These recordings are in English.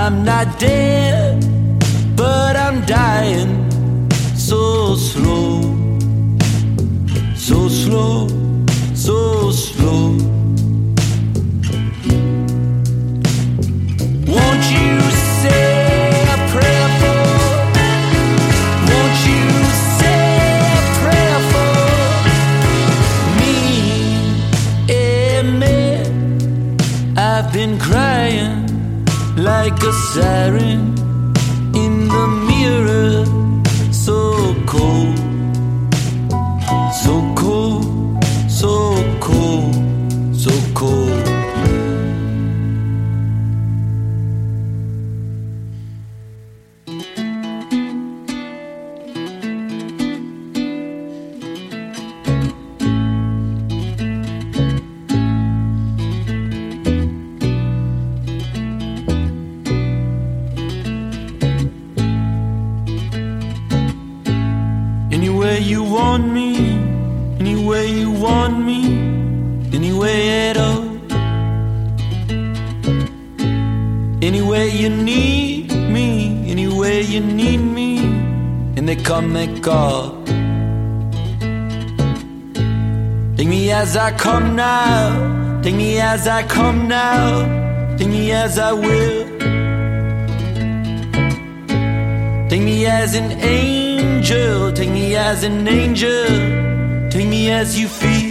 I'm not dead, but I'm dying so slow, so slow, so slow. Won't you say a prayer for, won't you say a prayer for me, amen. I've been crying like a siren in the mirror, so cold, so cold, so cold, so cold. Anywhere you want me, anywhere you want me, anywhere at all. Anywhere you need me, anywhere you need me, and they come, they call. Take me as I come now, take me as I come now, take me as I will. Take me as an angel, take me as an angel, take me as you feel.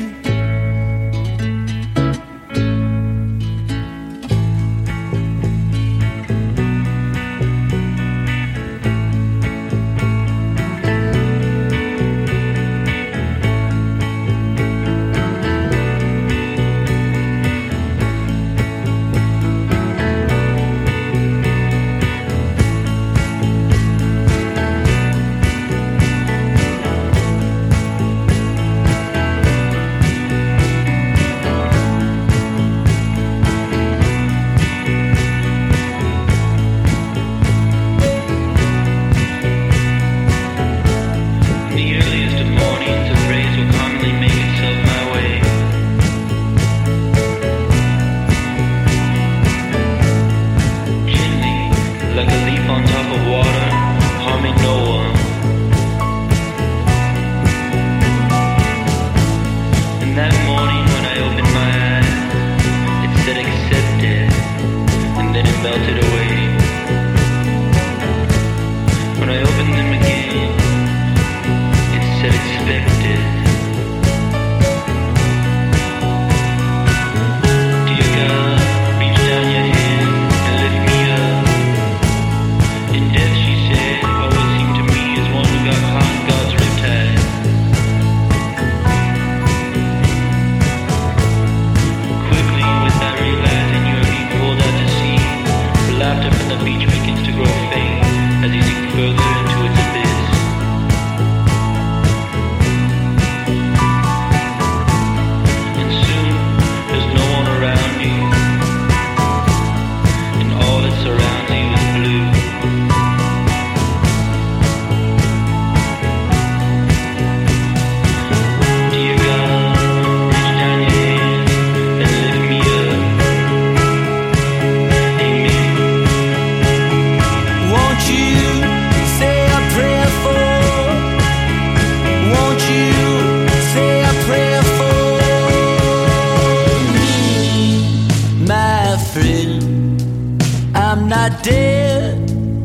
I'm not dead,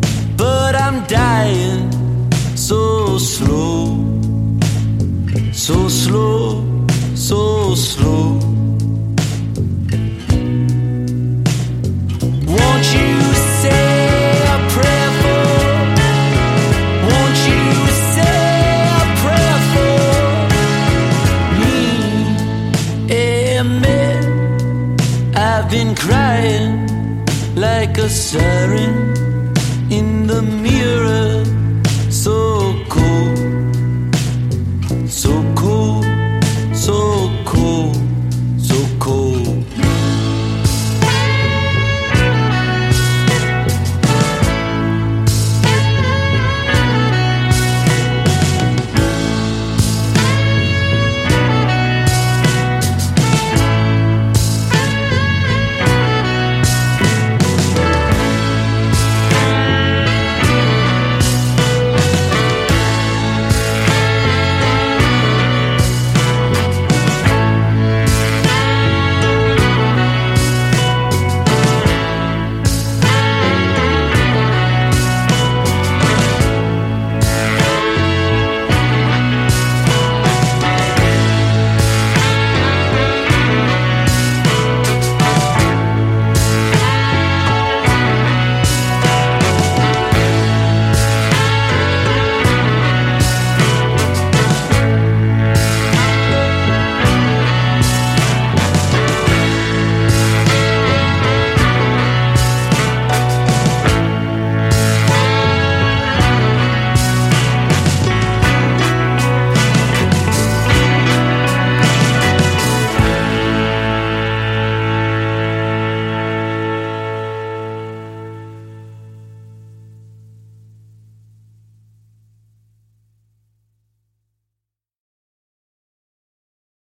but I'm dying so slow, so slow, so slow. Won't you say a prayer for, won't you say a prayer for me, amen. I've been crying like a siren in the mirror.